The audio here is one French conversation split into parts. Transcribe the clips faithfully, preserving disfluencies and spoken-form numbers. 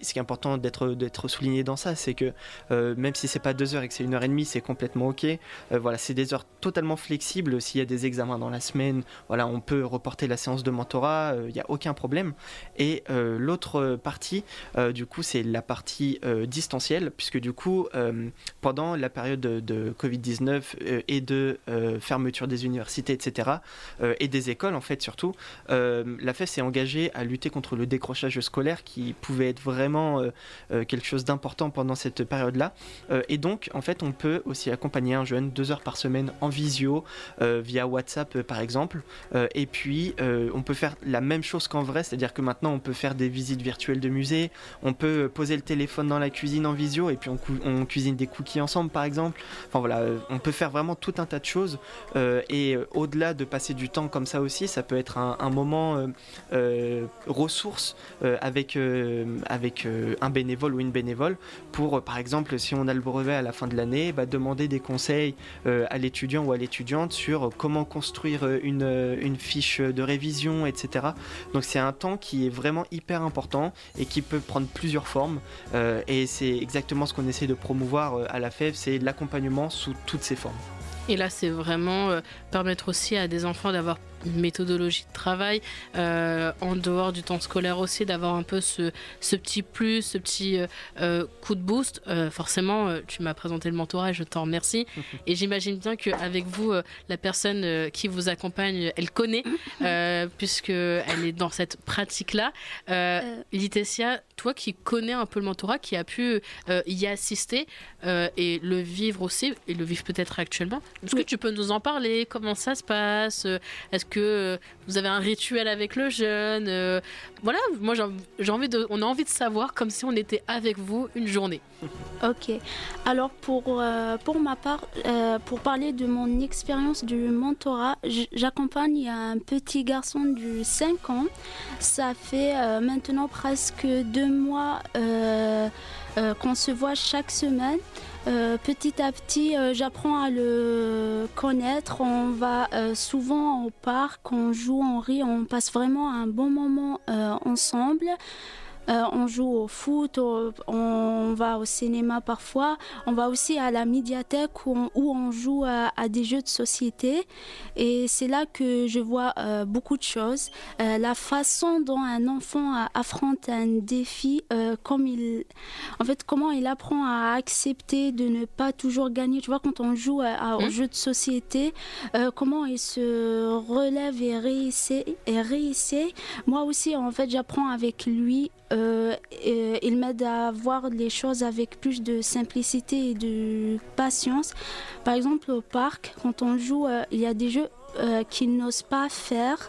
ce qui est important d'être, d'être souligné dans ça, c'est que euh, même si c'est pas deux heures et que c'est une heure et demie, c'est complètement ok. Euh, voilà, c'est des heures totalement flexibles. S'il y a des examens dans la semaine, voilà, on peut reporter la séance de mentorat, il euh, n'y a aucun problème. Et euh, l'autre partie, euh, du coup, c'est la partie euh, distancielle, puisque du coup, euh, pendant la période de, de covid dix-neuf euh, et de euh, fermeture des universités, et cetera, euh, et des écoles, en fait, surtout, euh, la F E F s'est engagée à lutter contre le décrochage scolaire qui pouvait être vraiment euh, euh, quelque chose d'important pendant cette période-là. Euh, et donc, en fait, on peut aussi accompagner un jeune deux heures par semaine en visio, euh, via WhatsApp, euh, par exemple. Euh, et puis, euh, on peut faire la même chose qu'en vrai, c'est-à-dire que maintenant, on peut faire des visites virtuelles de musées, on peut poser le téléphone dans la cuisine en visio, et puis on, cou- on cuisine des cookies ensemble, par exemple. Enfin, voilà, euh, on peut faire vraiment tout un tas de choses. Euh, et euh, au-delà de passer du temps comme ça aussi, ça peut être un, un moment euh, euh, ressource euh, avec, euh, avec euh, un bénévole ou une bénévole pour, euh, par exemple, si on a le brevet à la fin de l'année, bah, demander des conseils euh, à l'étudiant ou à l'étudiante sur comment construire une, une fiche de révision, et cetera. Donc c'est un temps qui est vraiment hyper important et qui peut prendre plusieurs formes. Euh, et c'est exactement ce qu'on essaie de promouvoir à la F E F, c'est l'accompagnement sous toutes ses formes. Et là, c'est vraiment euh, permettre aussi à des enfants d'avoir une méthodologie de travail euh, en dehors du temps scolaire aussi, d'avoir un peu ce, ce petit plus, ce petit euh, euh, coup de boost. Euh, forcément, euh, tu m'as présenté le mentorat et je t'en remercie. Et j'imagine bien qu'avec vous, euh, la personne euh, qui vous accompagne, elle connaît, euh, puisqu'elle est dans cette pratique-là. Euh, euh... Laetitia, toi qui connais un peu le mentorat, qui a pu euh, y assister euh, et le vivre aussi, et le vivre peut-être actuellement, est-ce oui. que tu peux nous en parler? Comment ça se passe? Est-ce que vous avez un rituel avec le jeune? euh, Voilà, moi j'ai, j'ai envie de, on a envie de savoir comme si on était avec vous une journée. Ok, alors pour, euh, pour ma part, euh, pour parler de mon expérience du mentorat, j'accompagne un petit garçon de cinq ans. Ça fait euh, maintenant presque deux mois euh, euh, qu'on se voit chaque semaine. Euh, petit à petit, euh, j'apprends à le connaître. On va euh, souvent au parc, on joue, on rit, on passe vraiment un bon moment euh, ensemble. Euh, on joue au foot, au, on va au cinéma parfois, on va aussi à la médiathèque où on, où on joue à, à des jeux de société. Et c'est là que je vois euh, beaucoup de choses. Euh, la façon dont un enfant affronte un défi, euh, comme il, en fait, comment il apprend à accepter de ne pas toujours gagner. Tu vois, quand on joue à, à, aux mmh. jeux de société, euh, comment il se relève et réessaie, et réessaie. Moi aussi, en fait, j'apprends avec lui. Euh, et, il m'aide à voir les choses avec plus de simplicité et de patience. Par exemple, au parc, quand on joue, euh, il y a des jeux euh, qu'il n'ose pas faire.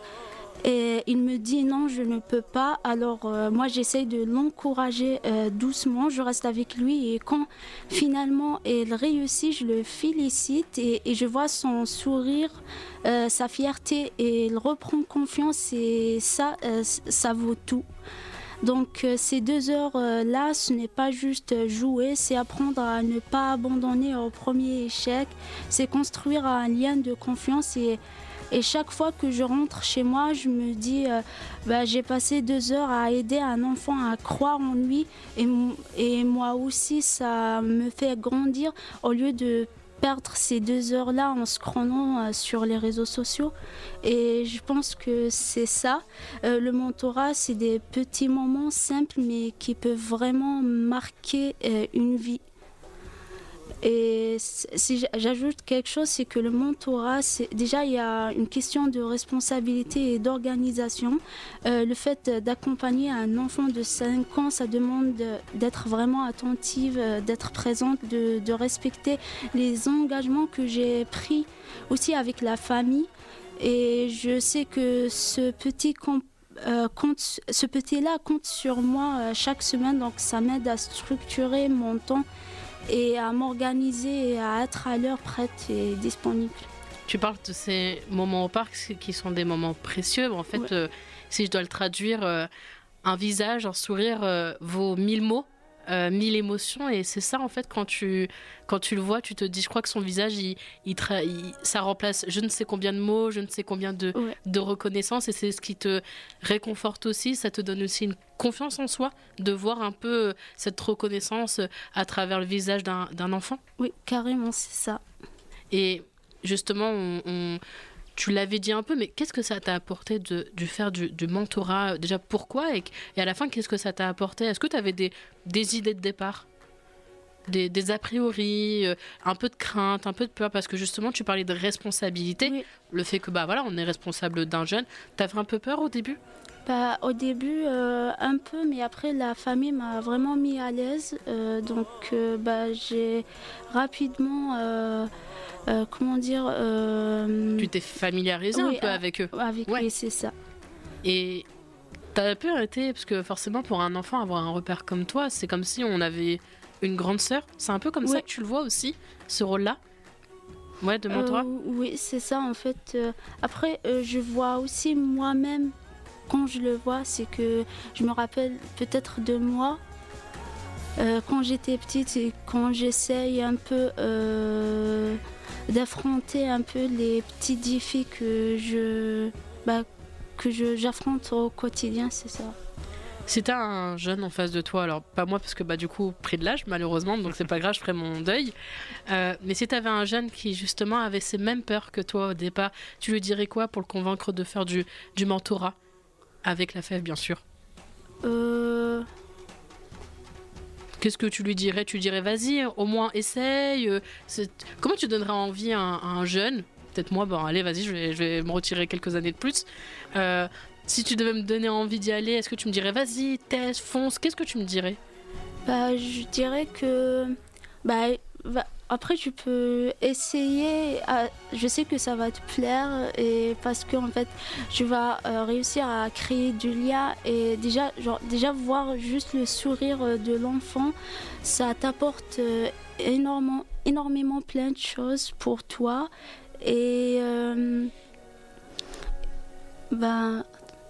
Et il me dit non, je ne peux pas. Alors euh, moi, j'essaye de l'encourager euh, doucement. Je reste avec lui et quand finalement il réussit, je le félicite et, et je vois son sourire, euh, sa fierté et il reprend confiance et ça, euh, ça vaut tout. Donc euh, ces deux heures-là, euh, ce n'est pas juste jouer, c'est apprendre à ne pas abandonner au premier échec, c'est construire un lien de confiance et, et chaque fois que je rentre chez moi, je me dis euh, bah, j'ai passé deux heures à aider un enfant à croire en lui et, et moi aussi ça me fait grandir au lieu de perdre ces deux heures-là en scrollant sur les réseaux sociaux. Et je pense que c'est ça. Euh, le mentorat, c'est des petits moments simples, mais qui peuvent vraiment marquer euh, une vie. Et si j'ajoute quelque chose, c'est que le mentorat, c'est, déjà il y a une question de responsabilité et d'organisation. Euh, le fait d'accompagner un enfant de cinq ans, ça demande d'être vraiment attentive, d'être présente, de, de respecter les engagements que j'ai pris aussi avec la famille. Et je sais que ce petit comp- Euh, compte, ce petit-là compte sur moi euh, chaque semaine, donc ça m'aide à structurer mon temps et à m'organiser et à être à l'heure prête et disponible. Tu parles de ces moments au parc qui sont des moments précieux. En fait, ouais. euh, si je dois le traduire, euh, un visage, un sourire euh, vaut mille mots. euh, mille émotions et c'est ça en fait quand tu, quand tu le vois, tu te dis je crois que son visage il, il, tra- il- ça remplace je ne sais combien de mots, je ne sais combien de, Ouais. de reconnaissance et c'est ce qui te réconforte aussi, ça te donne aussi une confiance en soi de voir un peu cette reconnaissance à travers le visage d'un, d'un enfant. Oui, carrément, c'est ça. Et justement, on, on- tu l'avais dit un peu, mais qu'est-ce que ça t'a apporté de, de faire du, du mentorat? Déjà, pourquoi et, et à la fin, qu'est-ce que ça t'a apporté? Est-ce que tu avais des, des idées de départ? Des, des a priori, euh, un peu de crainte, un peu de peur? Parce que justement, tu parlais de responsabilité. Oui. Le fait que, bah voilà, on est responsable d'un jeune. T'avais un peu peur au début? Bah, au début, euh, un peu, mais après, la famille m'a vraiment mis à l'aise. Euh, donc, euh, bah, j'ai rapidement, euh, euh, comment dire... euh, Tu t'es familiarisé oui, un peu ah, avec eux. avec Ouais. lui, c'est ça. Et t'as pu arrêter, parce que forcément, pour un enfant, avoir un repère comme toi, c'est comme si on avait une grande sœur. C'est un peu comme ça Ouais. que tu le vois aussi, ce rôle-là? Ouais, de mentorat? Euh, oui, c'est ça, en fait. Euh, après, euh, je vois aussi moi-même, quand je le vois, c'est que je me rappelle peut-être de moi, euh, quand j'étais petite et quand j'essaye un peu euh, d'affronter un peu les petits défis que je, bah, que je, j'affronte au quotidien, c'est ça. Si t'as un jeune en face de toi, alors pas moi parce que bah du coup pris de l'âge malheureusement, donc c'est pas grave, je ferai mon deuil. Euh, mais si t'avais un jeune qui justement avait ces mêmes peurs que toi au départ, tu lui dirais quoi pour le convaincre de faire du, du mentorat avec la F E V bien sûr? Euh, Qu'est-ce que tu lui dirais? Tu dirais vas-y, au moins essaye. euh, c'est- Comment tu donnerais envie à un, à un jeune? Peut-être moi, bon allez vas-y, je vais, je vais me retirer quelques années de plus. Euh, si tu devais me donner envie d'y aller, est-ce que tu me dirais vas-y, teste, fonce? Qu'est-ce que tu me dirais? bah, je dirais que bah, va- après tu peux essayer. À- je sais que ça va te plaire et parce que en fait tu vas euh, réussir à créer du lien et déjà genre déjà voir juste le sourire euh, de l'enfant, ça t'apporte euh, énormément énormément plein de choses pour toi et euh, ben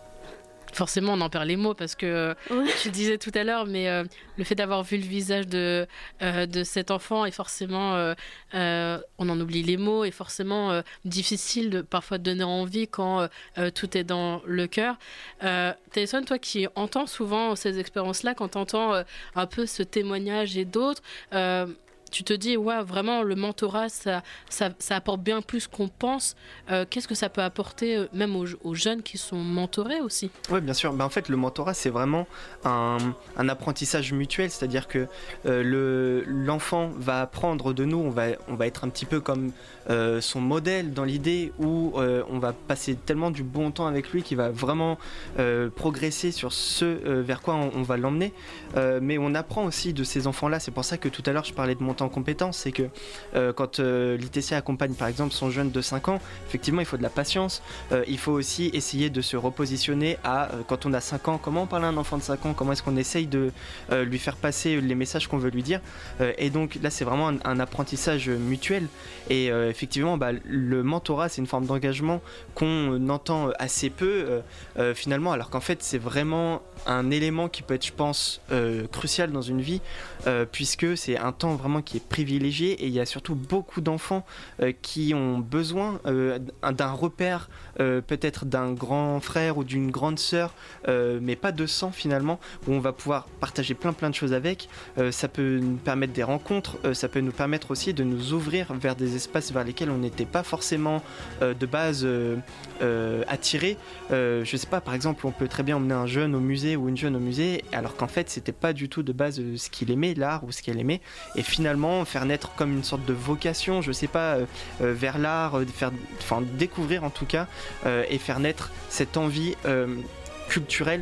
Forcément, on en perd les mots parce que ouais. tu le disais tout à l'heure, mais euh, le fait d'avoir vu le visage de, euh, de cet enfant est forcément, euh, euh, on en oublie les mots, et forcément euh, difficile de parfois de donner envie quand euh, euh, tout est dans le cœur. Euh, Téléphone, toi qui entends souvent ces expériences-là, quand tu entends euh, un peu ce témoignage et d'autres, euh, tu te dis, ouais, vraiment, le mentorat, ça, ça, ça apporte bien plus qu'on pense. Euh, qu'est-ce que ça peut apporter, euh, même aux, aux jeunes qui sont mentorés aussi? Oui, bien sûr. Ben, en fait, le mentorat, c'est vraiment un, un apprentissage mutuel, c'est-à-dire que euh, le, l'enfant va apprendre de nous, on va, on va être un petit peu comme euh, son modèle dans l'idée où euh, on va passer tellement du bon temps avec lui qu'il va vraiment euh, progresser sur ce euh, vers quoi on, on va l'emmener. Euh, mais on apprend aussi de ces enfants-là, c'est pour ça que tout à l'heure je parlais de monter en compétences, c'est que euh, quand euh, l'I T C accompagne par exemple son jeune de cinq ans, effectivement il faut de la patience, euh, il faut aussi essayer de se repositionner à euh, quand on a cinq ans, comment on parle à un enfant de cinq ans, comment est-ce qu'on essaye de euh, lui faire passer les messages qu'on veut lui dire, euh, et donc là c'est vraiment un, un apprentissage mutuel et euh, effectivement bah, le mentorat c'est une forme d'engagement qu'on entend assez peu euh, euh, finalement, alors qu'en fait c'est vraiment un élément qui peut être je pense euh, crucial dans une vie euh, puisque c'est un temps vraiment qui est privilégié et il y a surtout beaucoup d'enfants euh, qui ont besoin euh, d'un repère euh, peut-être d'un grand frère ou d'une grande sœur euh, mais pas de sang finalement où on va pouvoir partager plein plein de choses avec. Euh, ça peut nous permettre des rencontres, euh, ça peut nous permettre aussi de nous ouvrir vers des espaces vers lesquels on n'était pas forcément euh, de base euh, euh, attiré. Euh, je sais pas, par exemple on peut très bien emmener un jeune au musée ou une jeune au musée alors qu'en fait c'était pas du tout de base euh, ce qu'il aimait, l'art ou ce qu'elle aimait, et finalement faire naître comme une sorte de vocation, je sais pas, euh, euh, vers l'art, euh, faire, enfin découvrir en tout cas euh, et faire naître cette envie euh, culturelle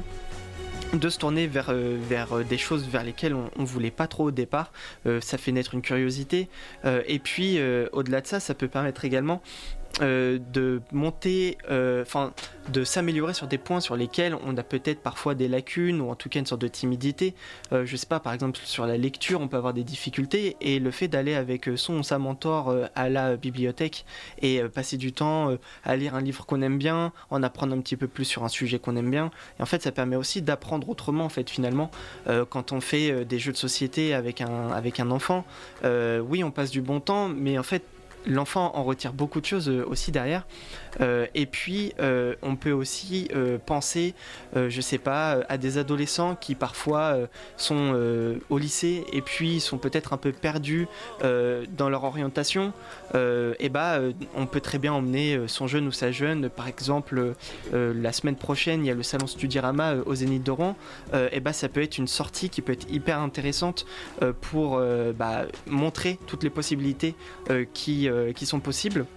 de se tourner vers, euh, vers des choses vers lesquelles on, on voulait pas trop au départ. Euh, ça fait naître une curiosité euh, et puis euh, au-delà de ça ça peut permettre également euh, de monter, enfin euh, de s'améliorer sur des points sur lesquels on a peut-être parfois des lacunes ou en tout cas une sorte de timidité. Euh, je sais pas, par exemple sur la lecture, on peut avoir des difficultés et le fait d'aller avec son ou sa mentor euh, à la bibliothèque et euh, passer du temps euh, à lire un livre qu'on aime bien, en apprendre un petit peu plus sur un sujet qu'on aime bien. Et en fait, ça permet aussi d'apprendre autrement en fait finalement. Euh, quand on fait euh, des jeux de société avec un avec un enfant, euh, oui, on passe du bon temps, mais en fait l'enfant en retire beaucoup de choses euh, aussi derrière. Euh, et puis, euh, on peut aussi euh, penser, euh, je sais pas, à des adolescents qui parfois euh, sont euh, au lycée et puis sont peut-être un peu perdus euh, dans leur orientation. Euh, et bah, euh, on peut très bien emmener son jeune ou sa jeune. Par exemple, euh, la semaine prochaine, il y a le salon Studirama euh, au Zénith de Rouen. Euh, et bah, ça peut être une sortie qui peut être hyper intéressante euh, pour euh, bah, montrer toutes les possibilités euh, qui euh, qui sont possibles.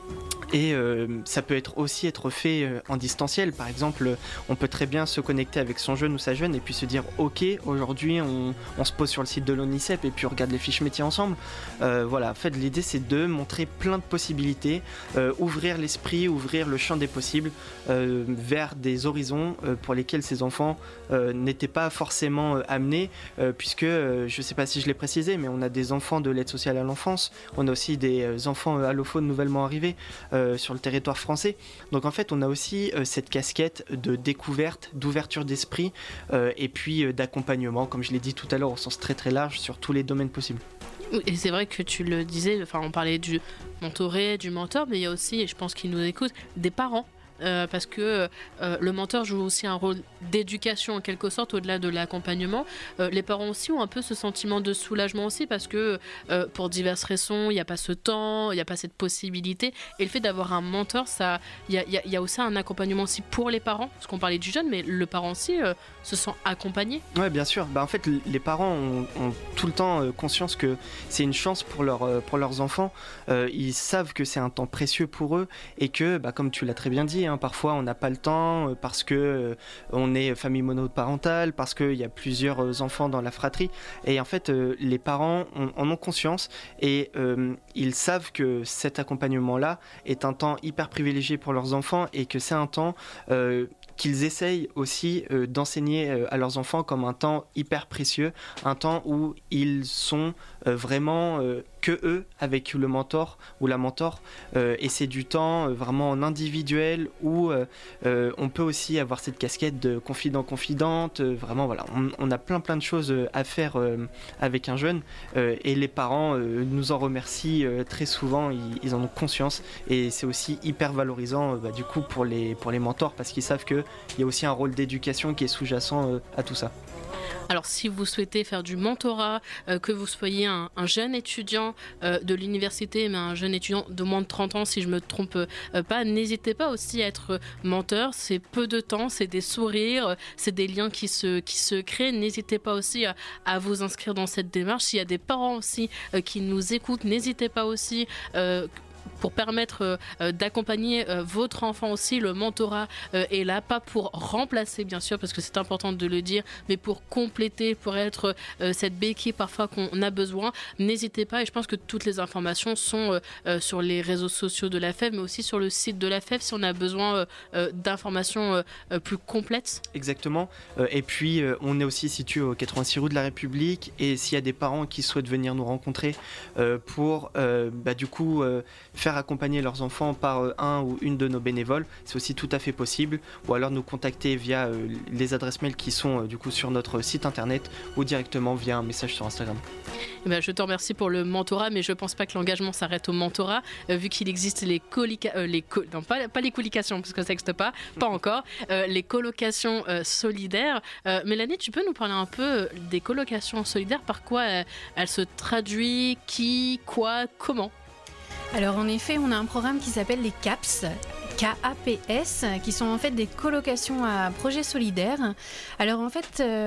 Et euh, ça peut être aussi être fait euh, en distanciel. Par exemple, on peut très bien se connecter avec son jeune ou sa jeune et puis se dire ok, aujourd'hui on, on se pose sur le site de l'ONICEP et puis on regarde les fiches métiers ensemble. Euh, voilà, en fait l'idée c'est de montrer plein de possibilités, euh, ouvrir l'esprit, ouvrir le champ des possibles euh, vers des horizons euh, pour lesquels ces enfants euh, n'étaient pas forcément euh, amenés, euh, puisque euh, je sais pas si je l'ai précisé, mais on a des enfants de l'aide sociale à l'enfance, on a aussi des euh, enfants euh, allophones nouvellement arrivés euh, sur le territoire français. Donc en fait on a aussi euh, cette casquette de découverte, d'ouverture d'esprit euh, et puis euh, d'accompagnement, comme je l'ai dit tout à l'heure, au sens très très large sur tous les domaines possibles. Et c'est vrai que tu le disais, enfin on parlait du mentoré, du mentor, mais il y a aussi, et je pense qu'ils nous écoutent, des parents. Euh, parce que euh, le mentor joue aussi un rôle d'éducation en quelque sorte au-delà de l'accompagnement. Euh, les parents aussi ont un peu ce sentiment de soulagement aussi parce que euh, pour diverses raisons il n'y a pas ce temps, il n'y a pas cette possibilité et le fait d'avoir un mentor, il y a, y, a, y a aussi un accompagnement aussi pour les parents parce qu'on parlait du jeune mais le parent aussi euh, se sent accompagné. Ouais bien sûr, bah, en fait les parents ont, ont tout le temps euh, conscience que c'est une chance pour, leur, euh, pour leurs enfants, euh, ils savent que c'est un temps précieux pour eux et que bah, comme tu l'as très bien dit, parfois on n'a pas le temps parce que euh, on est famille monoparentale, parce qu'il y a plusieurs enfants dans la fratrie et en fait euh, les parents en, en ont conscience et euh, ils savent que cet accompagnement là est un temps hyper privilégié pour leurs enfants et que c'est un temps euh, qu'ils essayent aussi euh, d'enseigner euh, à leurs enfants comme un temps hyper précieux, un temps où ils sont euh, vraiment euh, que eux avec le mentor ou la mentor euh, et c'est du temps euh, vraiment en individuel où euh, euh, on peut aussi avoir cette casquette de confident-confidente, euh, vraiment voilà, on, on a plein plein de choses à faire euh, avec un jeune euh, et les parents euh, nous en remercient euh, très souvent, ils, ils en ont conscience et c'est aussi hyper valorisant euh, bah, du coup pour les, pour les mentors parce qu'ils savent qu'il y a aussi un rôle d'éducation qui est sous-jacent euh, à tout ça. Alors si vous souhaitez faire du mentorat, euh, que vous soyez un, un jeune étudiant euh, de l'université, mais un jeune étudiant de moins de trente ans si je ne me trompe euh, pas, n'hésitez pas aussi à être menteur, c'est peu de temps, c'est des sourires, c'est des liens qui se, qui se créent, n'hésitez pas aussi à, à vous inscrire dans cette démarche. S'il y a des parents aussi euh, qui nous écoutent, n'hésitez pas aussi euh, pour permettre euh, d'accompagner euh, votre enfant aussi. Le mentorat euh, est là, pas pour remplacer bien sûr, parce que c'est important de le dire, mais pour compléter, pour être euh, cette béquille parfois qu'on a besoin. N'hésitez pas, et je pense que toutes les informations sont euh, euh, sur les réseaux sociaux de la F E V, mais aussi sur le site de la F E V si on a besoin euh, euh, d'informations euh, euh, plus complètes. Exactement, euh, et puis euh, on est aussi situé au quatre-vingt-six rue de la République, et s'il y a des parents qui souhaitent venir nous rencontrer euh, pour euh, bah, du coup euh, faire accompagner leurs enfants par euh, un ou une de nos bénévoles, c'est aussi tout à fait possible, ou alors nous contacter via euh, les adresses mail qui sont euh, du coup sur notre site internet ou directement via un message sur Instagram. Eh bien, je te remercie pour le mentorat, mais je ne pense pas que l'engagement s'arrête au mentorat, euh, vu qu'il existe les colica... Euh, les co... non, pas, pas les colications, parce que ça n'existe pas, pas encore, euh, les colocations euh, solidaires. Euh, Mélanie, tu peux nous parler un peu des colocations solidaires, par quoi euh, elles se traduisent, qui, quoi, comment ? Alors en effet, on a un programme qui s'appelle les CAPS, K A P S, qui sont en fait des colocations à projets solidaires. Alors en fait, euh,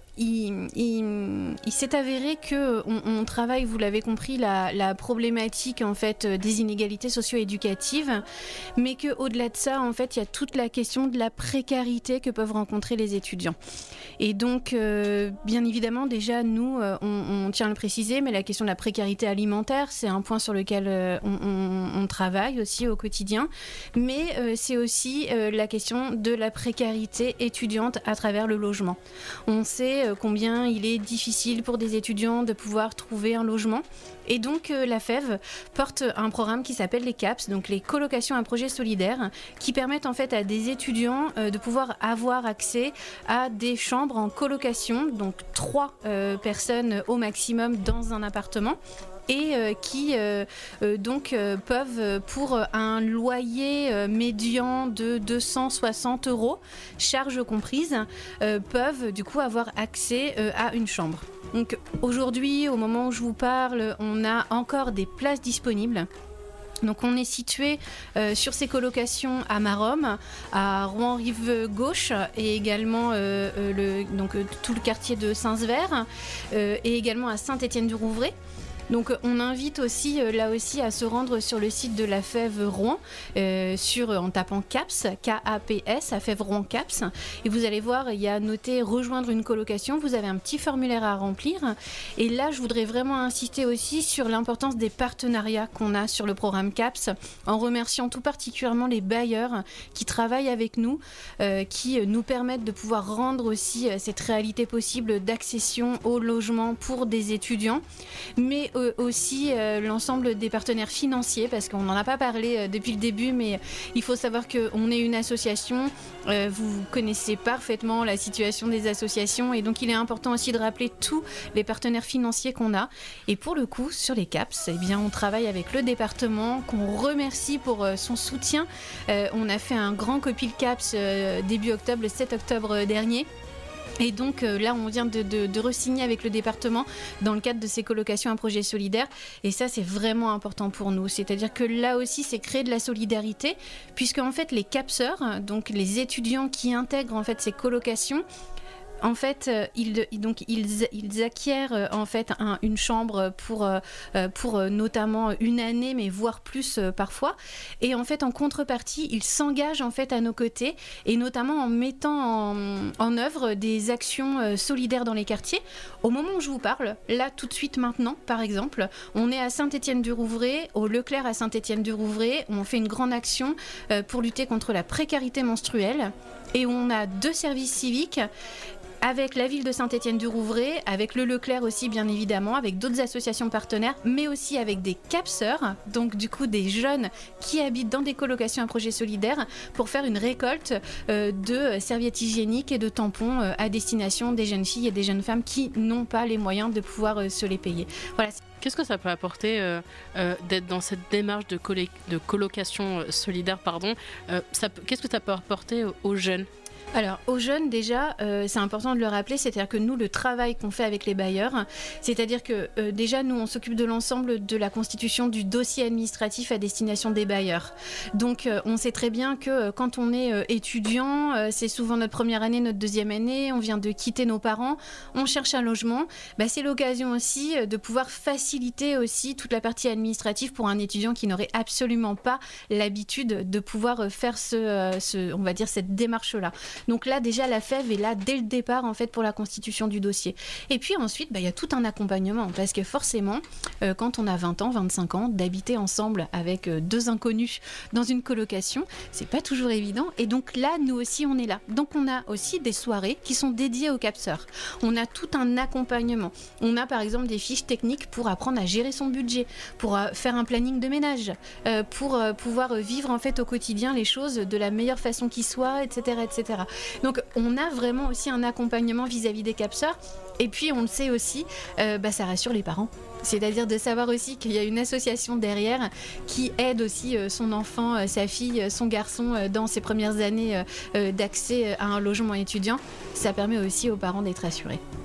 il, il, il s'est avéré que on, on travaille, vous l'avez compris, la, la problématique en fait des inégalités socio-éducatives, mais que au-delà de ça, en fait, il y a toute la question de la précarité que peuvent rencontrer les étudiants. Et donc, euh, bien évidemment, déjà nous, euh, on, on tient à le préciser, mais la question de la précarité alimentaire, c'est un point sur lequel euh, on, on, on travaille aussi au quotidien. Mais euh, c'est aussi euh, la question de la précarité étudiante à travers le logement. On sait combien il est difficile pour des étudiants de pouvoir trouver un logement. Et donc euh, la F E V porte un programme qui s'appelle les CAPS, donc les colocations à projet solidaire, qui permettent en fait à des étudiants euh, de pouvoir avoir accès à des chambres en colocation, donc trois euh, personnes au maximum dans un appartement. Et euh, qui euh, euh, donc euh, peuvent, pour un loyer euh, médian de deux cent soixante euros, charges comprises, euh, peuvent du coup avoir accès euh, à une chambre. Donc aujourd'hui, au moment où je vous parle, on a encore des places disponibles. Donc on est situé euh, sur ces colocations à Maromme, à Rouen-Rive-Gauche et également euh, euh, le, donc, euh, tout le quartier de Saint-Sever euh, et également à Saint-Étienne-du-Rouvray. Donc on invite aussi euh, là aussi à se rendre sur le site de la F E V Rouen euh, sur, en tapant CAPS, K A P S, F E V Rouen CAPS, et vous allez voir, il y a noté rejoindre une colocation, vous avez un petit formulaire à remplir, et là je voudrais vraiment insister aussi sur l'importance des partenariats qu'on a sur le programme CAPS, en remerciant tout particulièrement les bailleurs qui travaillent avec nous, euh, qui nous permettent de pouvoir rendre aussi cette réalité possible d'accession au logement pour des étudiants, mais aussi euh, l'ensemble des partenaires financiers, parce qu'on n'en a pas parlé euh, depuis le début, mais il faut savoir qu'on est une association, euh, vous connaissez parfaitement la situation des associations, et donc il est important aussi de rappeler tous les partenaires financiers qu'on a. Et pour le coup, sur les CAPS, eh bien, on travaille avec le département, qu'on remercie pour euh, son soutien. Euh, on a fait un grand copil CAPS euh, début octobre, le sept octobre dernier. Et donc euh, là, on vient de, de, de re-signer avec le département dans le cadre de ces colocations à projet solidaire. Et ça, c'est vraiment important pour nous. C'est-à-dire que là aussi, c'est créer de la solidarité, puisque en fait, les capseurs, donc les étudiants qui intègrent en fait ces colocations, en fait, euh, ils, donc, ils, ils acquièrent euh, en fait un, une chambre pour, euh, pour euh, notamment une année, mais voire plus euh, parfois. Et en fait, en contrepartie, ils s'engagent en fait à nos côtés, et notamment en mettant en, en œuvre des actions euh, solidaires dans les quartiers. Au moment où je vous parle, là, tout de suite maintenant, par exemple, on est à Saint-Étienne-du-Rouvray, au Leclerc à Saint-Étienne-du-Rouvray. On fait une grande action euh, pour lutter contre la précarité menstruelle. Et on a deux services civiques avec la ville de Saint-Étienne-du-Rouvray, avec le Leclerc aussi bien évidemment, avec d'autres associations partenaires, mais aussi avec des capseurs, donc du coup des jeunes qui habitent dans des colocations à projet solidaire, pour faire une récolte euh, de serviettes hygiéniques et de tampons euh, à destination des jeunes filles et des jeunes femmes qui n'ont pas les moyens de pouvoir euh, se les payer. Voilà. Qu'est-ce que ça peut apporter euh, euh, d'être dans cette démarche de, collé- de colocation solidaire, pardon, euh, ça peut, qu'est-ce que ça peut apporter aux jeunes ? Alors, aux jeunes, déjà, euh, c'est important de le rappeler, c'est-à-dire que nous, le travail qu'on fait avec les bailleurs, c'est-à-dire que euh, déjà, nous, on s'occupe de l'ensemble de la constitution du dossier administratif à destination des bailleurs. Donc, euh, on sait très bien que euh, quand on est euh, étudiant, euh, c'est souvent notre première année, notre deuxième année, on vient de quitter nos parents, on cherche un logement. Bah, c'est l'occasion aussi euh, de pouvoir faciliter aussi toute la partie administrative pour un étudiant qui n'aurait absolument pas l'habitude de pouvoir euh, faire ce, euh, ce, on va dire, cette démarche-là. Donc là, déjà, la F E V est là dès le départ, en fait, pour la constitution du dossier. Et puis ensuite, bah, y a tout un accompagnement, parce que forcément, euh, quand on a vingt ans, vingt-cinq ans, d'habiter ensemble avec euh, deux inconnus dans une colocation, c'est pas toujours évident. Et donc là, nous aussi, on est là. Donc on a aussi des soirées qui sont dédiées aux capseurs. On a tout un accompagnement. On a par exemple des fiches techniques pour apprendre à gérer son budget, pour euh, faire un planning de ménage, euh, pour euh, pouvoir vivre en fait au quotidien les choses de la meilleure façon qui soit, et cetera, et cetera. Donc on a vraiment aussi un accompagnement vis-à-vis des capseurs. Et puis on le sait aussi, euh, bah, ça rassure les parents. C'est-à-dire de savoir aussi qu'il y a une association derrière qui aide aussi euh, son enfant, euh, sa fille, euh, son garçon euh, dans ses premières années euh, euh, d'accès à un logement étudiant. Ça permet aussi aux parents d'être assurés.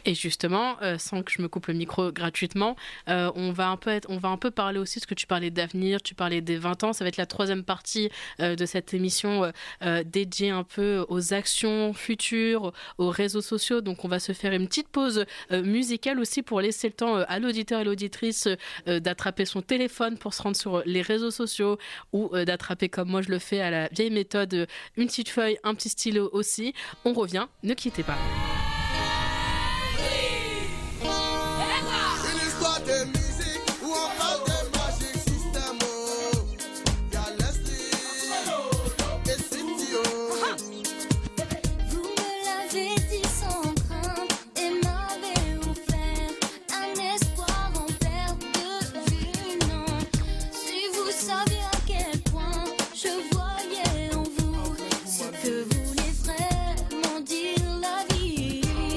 Et justement, euh, sans que je me coupe le micro gratuitement, euh, on, va un peu être, on va un peu parler aussi, parce que tu parlais d'avenir, tu parlais des vingt ans, ça va être la troisième partie euh, de cette émission euh, euh, dédiée un peu aux actions futures, aux réseaux sociaux. Donc on va se faire une petite pause euh, musicale aussi pour laisser le temps euh, à l'auditeur et l'auditrice euh, d'attraper son téléphone pour se rendre sur les réseaux sociaux ou euh, d'attraper, comme moi je le fais à la vieille méthode, euh, une petite feuille, un petit stylo aussi. On revient, ne quittez pas. Que vous voulez vraiment dire la vie.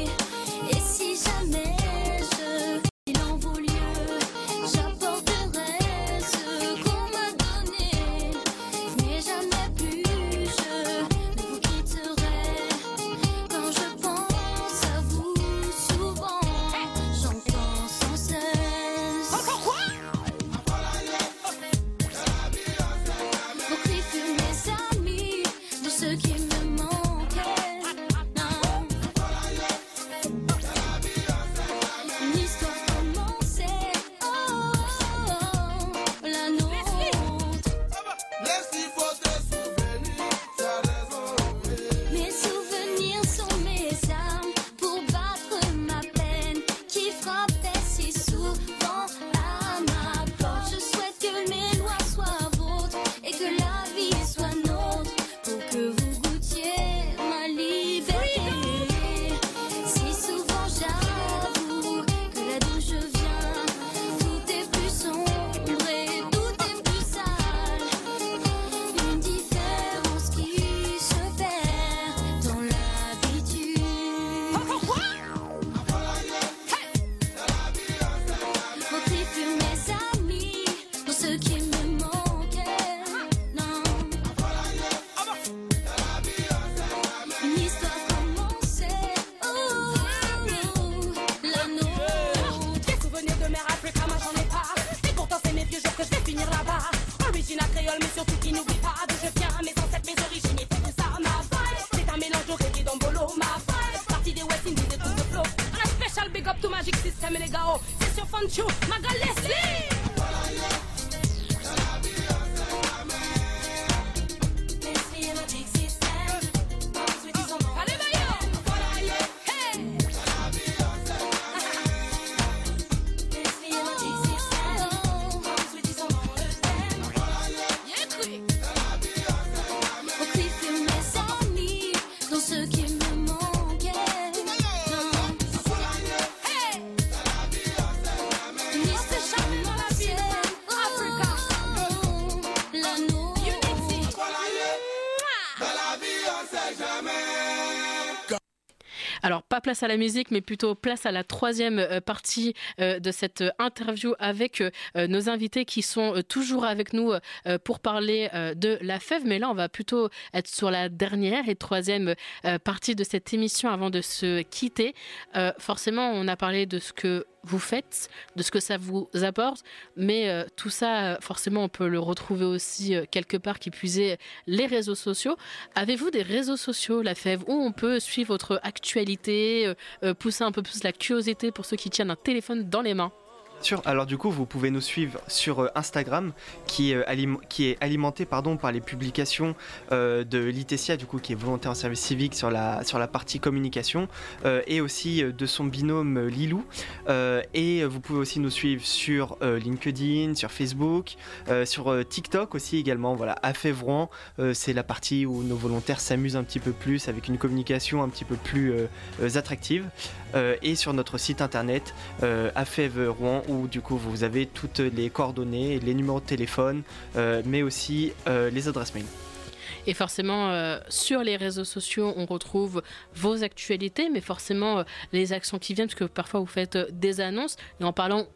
Concho, Magalese. Alors, pas place à la musique, mais plutôt place à la troisième euh, partie euh, de cette euh, interview avec euh, nos invités qui sont euh, toujours avec nous euh, pour parler euh, de la F E V. Mais là, on va plutôt être sur la dernière et troisième euh, partie de cette émission avant de se quitter. Euh, forcément, on a parlé de ce que vous faites, de ce que ça vous apporte, mais euh, tout ça, forcément, on peut le retrouver aussi euh, quelque part, qui puisait les réseaux sociaux. Avez-vous des réseaux sociaux, la F E V, où on peut suivre votre actualité, euh, euh, pousser un peu plus la curiosité pour ceux qui tiennent un téléphone dans les mains? Sûr. Alors du coup, vous pouvez nous suivre sur euh, Instagram, qui est, euh, alim- qui est alimenté pardon, par les publications euh, de l'I T C A, du coup, qui est volontaire en service civique sur la, sur la partie communication, euh, et aussi euh, de son binôme euh, Lilou. Euh, et vous pouvez aussi nous suivre sur euh, LinkedIn, sur Facebook, euh, sur euh, TikTok aussi également. Voilà, A F E V Rouen, euh, c'est la partie où nos volontaires s'amusent un petit peu plus avec une communication un petit peu plus euh, euh, attractive. Euh, et sur notre site internet euh, A F E V Rouen, où du coup vous avez toutes les coordonnées, les numéros de téléphone, euh, mais aussi euh, les adresses mail. Et forcément, euh, sur les réseaux sociaux, on retrouve vos actualités, mais forcément euh, les actions qui viennent, parce que parfois vous faites euh, des annonces. Et en parlant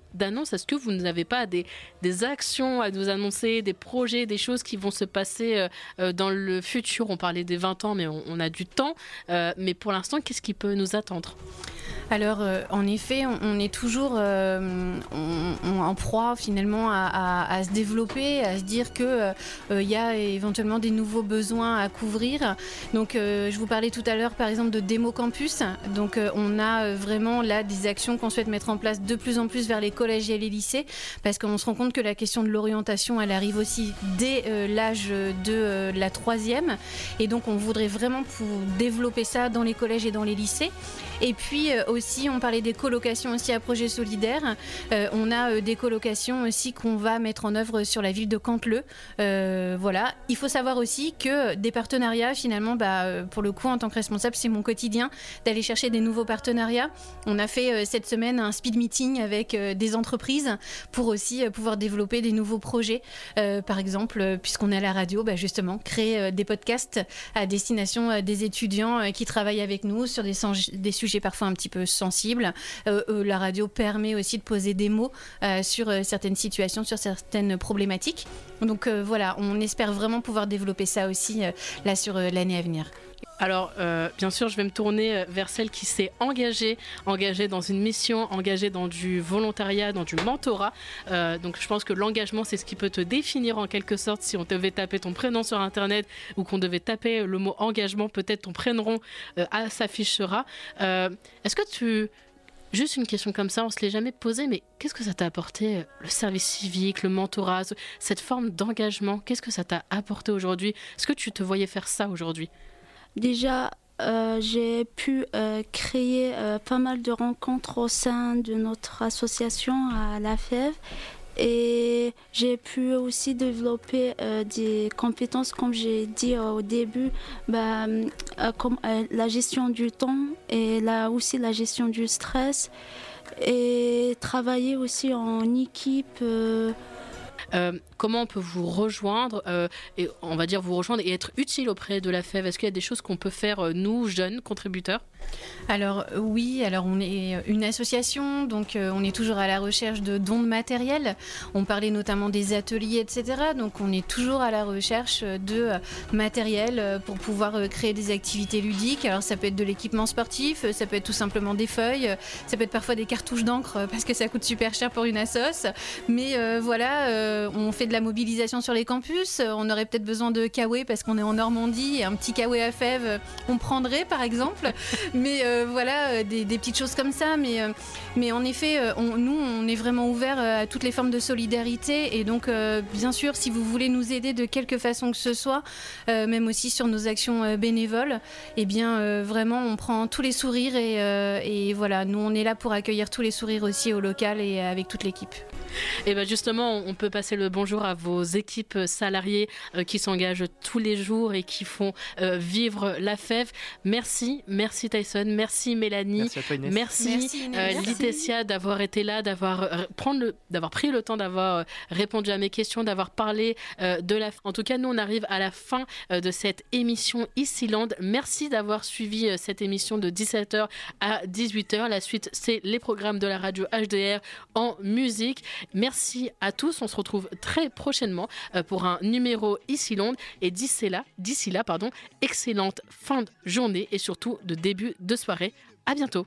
d'annonces, est-ce que vous n'avez pas des, des actions à nous annoncer, des projets, des choses qui vont se passer euh, dans le futur? On parlait des vingt ans, mais on, on a du temps. Euh, mais pour l'instant, qu'est-ce qui peut nous attendre? Alors, euh, en effet, on, on est toujours euh, on, on, en proie finalement à, à, à se développer, à se dire qu'il euh, y a éventuellement des nouveaux besoins à couvrir. Donc, euh, je vous parlais tout à l'heure, par exemple, de Démo Campus. Donc, euh, on a euh, vraiment là des actions qu'on souhaite mettre en place de plus en plus vers les collèges et les lycées, parce qu'on se rend compte que la question de l'orientation, elle arrive aussi dès euh, l'âge de euh, la troisième. Et donc, on voudrait vraiment pour développer ça dans les collèges et dans les lycées. Et puis euh, aussi, on parlait des colocations aussi à projet solidaire. Euh, on a euh, des colocations aussi qu'on va mettre en œuvre sur la ville de Canteleu. Euh, voilà. Il faut savoir aussi que des partenariats, finalement, bah, euh, pour le coup, en tant que responsable, c'est mon quotidien d'aller chercher des nouveaux partenariats. On a fait euh, cette semaine un speed meeting avec euh, des entreprises pour aussi euh, pouvoir développer des nouveaux projets. Euh, par exemple, euh, puisqu'on est à la radio, bah, justement, créer euh, des podcasts à destination euh, des étudiants euh, qui travaillent avec nous sur des, des sujets parfois un petit peu sensibles. Euh, euh, la radio permet aussi de poser des mots euh, sur euh, certaines situations, sur certaines problématiques. Donc euh, voilà, on espère vraiment pouvoir développer ça aussi euh, là sur euh, l'année à venir. Alors, euh, bien sûr, je vais me tourner vers celle qui s'est engagée, engagée dans une mission, engagée dans du volontariat, dans du mentorat. Euh, donc, je pense que l'engagement, c'est ce qui peut te définir en quelque sorte. Si on devait taper ton prénom sur Internet ou qu'on devait taper le mot engagement, peut-être ton prénom euh, s'affichera. Euh, est-ce que tu... Juste une question comme ça, on ne se l'est jamais posé, mais qu'est-ce que ça t'a apporté, le service civique, le mentorat, cette forme d'engagement? Qu'est-ce que ça t'a apporté aujourd'hui? Est-ce que tu te voyais faire ça aujourd'hui? Déjà, euh, j'ai pu euh, créer euh, pas mal de rencontres au sein de notre association à la F E V et j'ai pu aussi développer euh, des compétences, comme j'ai dit au début, bah, euh, comme euh, la gestion du temps et là aussi la gestion du stress et travailler aussi en équipe. Euh, Euh, comment on peut vous rejoindre euh, et on va dire vous rejoindre et être utile auprès de la F E V? Est-ce qu'il y a des choses qu'on peut faire, euh, nous, jeunes contributeurs? Alors oui, alors on est une association, donc euh, on est toujours à la recherche de dons de matériel. On parlait notamment des ateliers, et cetera. Donc on est toujours à la recherche de euh, matériel euh, pour pouvoir euh, créer des activités ludiques. Alors ça peut être de l'équipement sportif, ça peut être tout simplement des feuilles, ça peut être parfois des cartouches d'encre euh, parce que ça coûte super cher pour une assoce. Mais euh, voilà, euh, on fait de la mobilisation sur les campus. On aurait peut-être besoin de kawaii parce qu'on est en Normandie et un petit kawaii à F E V, on prendrait par exemple. Mais euh, voilà, euh, des, des petites choses comme ça. Mais, euh, mais en effet, euh, on, nous, on est vraiment ouverts à toutes les formes de solidarité. Et donc, euh, bien sûr, si vous voulez nous aider de quelque façon que ce soit, euh, même aussi sur nos actions euh, bénévoles, eh bien, euh, vraiment, on prend tous les sourires. Et, euh, et voilà, nous, on est là pour accueillir tous les sourires aussi au local et avec toute l'équipe. Et bien justement, on peut passer le bonjour à vos équipes salariées euh, qui s'engagent tous les jours et qui font euh, vivre la F E V. Merci, merci Tyson, merci Mélanie, merci, à toi, Inès. merci, merci Inès. Euh, Laetitia d'avoir été là, d'avoir, euh, prendre le, d'avoir pris le temps d'avoir euh, répondu à mes questions, d'avoir parlé euh, de la... En tout cas, nous, on arrive à la fin euh, de cette émission Ici-Land. Merci d'avoir suivi euh, cette émission de dix-sept heures à dix-huit heures. La suite, c'est les programmes de la radio H D R en musique. Merci à tous, on se retrouve très prochainement pour un numéro Ici-Land et d'ici là, d'ici là, pardon, excellente fin de journée et surtout de début de soirée. À bientôt.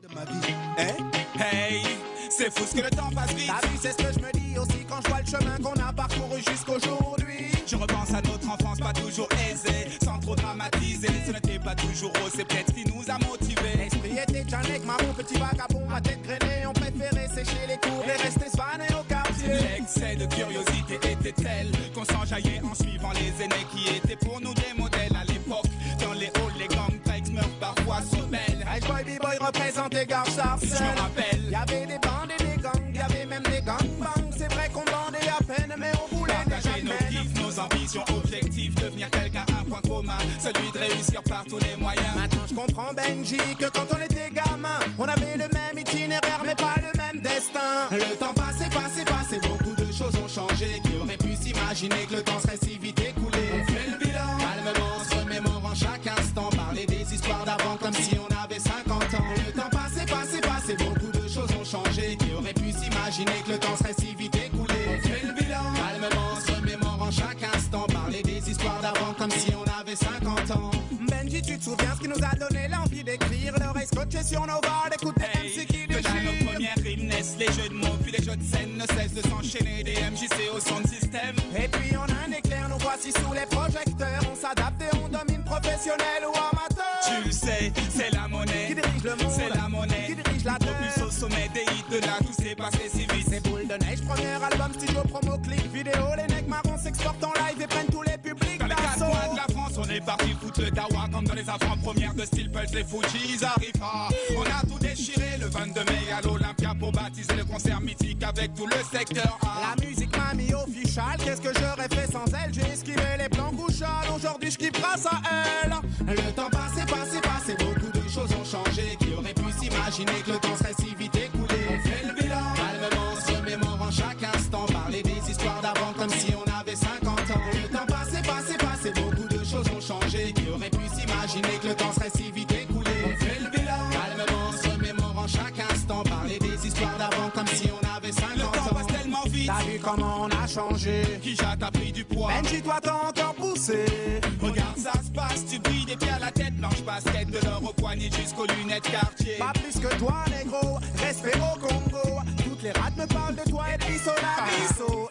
Hey, c'est fou ce que le temps passe vite. T'as vu, c'est ce que je me dis aussi quand je vois le chemin qu'on a parcouru jusqu'aujourd'hui. Je repense à notre enfance pas toujours aisée, sans trop dramatiser. Ce n'était pas toujours rose, c'est peut-être ce qui nous a motivés. L'esprit était Janek, marron, petit vagabond, ma tête grainée. On préférait sécher les cours et rester svané au quartier. L'excès de curiosité était tel qu'on s'enjaillait en suivant les aînés qui étaient pour nous des modèles à l'époque. Dans les halls, les gangs breaks meurent parfois trop belles. Hey boy, b-boy représente les gars Sarcelles. Je me rappelle, y'avait des bandes et des gangs, y'avait même des gangbangs. C'est vrai qu'on bandait à peine, mais on voulait partager nos kiffs, nos ambitions, objectifs, devenir quelqu'un, un point commun, celui de réussir par tous les moyens. Maintenant je comprends Benji que quand on était gamin, on avait le même itinéraire mais pas le même destin. Le temps passé, passé, passé, beaucoup de choses ont changé. Qui aurait pu s'imaginer que le temps serait si vite écoulé? On fait le bilan, calmement, se remémorant chaque instant, parler des histoires d'avant comme si on avait cinquante ans. Le temps passé, passé, passé, beaucoup de choses ont changé. Qui aurait pu s'imaginer que le temps serait si vite écoulé? On fait le bilan, calmement, se remémorant chaque instant. Parler des histoires d'avant comme si on avait cinquante ans. Benji, tu te souviens ce qui nous a donné l'envie d'écrire? L'oreille scotchée sur nos voiles, d'écouter M C qui déchire. De là, nos premières rimes naissent, les jeux de mots, puis les jeux de scène ne cessent de s'enchaîner. Des M J C au son de système. Et puis on a un éclair, nous voici sous les projecteurs. On s'adapte et on domine, professionnel ou amateur. Tu le sais, c'est la monnaie qui dirige le monde, c'est la monnaie qui dirige la terre. Plus au sommet des hits, de là tout s'est passé si vite. C'est Boule de Neige, premier album, studio, promo, clip, vidéo. Les necks marrons s'exportent en live et prennent tous les publics. Dans les quatre coins de la France, on est parti foutre le dawa. Comme dans les avant-premières de Steel Pulse, les Fujis arrivent pas. On a tout déchiré le vingt-deux mai à l'Olympia pour baptiser le concert mythique avec tout le secteur A. La musique m'a mis official, qu'est-ce que j'aurais fait sans elle? J'ai esquivé les plans couchales, aujourd'hui je kiffe grâce à elle. Le temps passé, passé, passé, beaucoup de choses ont changé. Qui aurait pu s'imaginer que le temps serait si vite écoulé? On fait le bilan, calmement, se remémorant chaque instant. Parler des histoires d'avant comme si on avait cinquante ans. Le temps passé, passé, passé, beaucoup de choses ont changé. Qui aurait pu s'imaginer que le temps serait si vite écoulé? On fait le bilan, calmement, se remémorant chaque instant. Parler des histoires d'avant comme si on avait cinquante ans. Le temps passe tellement vite. T'as vu comment on a changé? Kija t'a pris du poids, Benji toi t'as encore poussé. Regarde ça se passe, tu brilles des pieds à la tête. Blanche basket, de l'or au poignet jusqu'aux lunettes quartier. Pas plus que toi négro, respect au Congo. Toutes les rats me parlent de toi et puis son abisso.